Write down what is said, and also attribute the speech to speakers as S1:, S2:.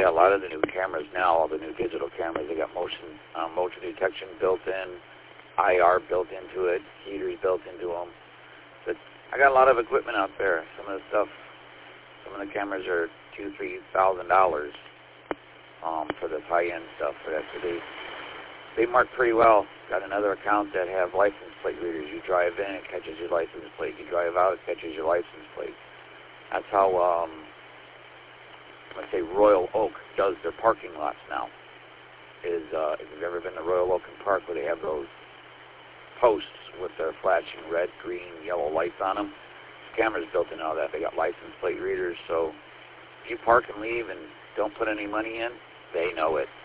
S1: Yeah, a lot of the new cameras now, all the new digital cameras, they got motion detection built in, IR built into it, heaters built into them. But I got a lot of equipment out there. Some of the cameras are $2,000-$3,000 for this high-end stuff. But actually, they mark pretty well. Got another account that have license plate readers. You drive in, it catches your license plate. You drive out, it catches your license plate. That's how, let's say, Royal Oak does their parking lots now. If you've ever been to Royal Oak Park where they have those posts with their flashing red, green, yellow lights on them, cameras built in all that. They got license plate readers, so if you park and leave and don't put any money in, they know it.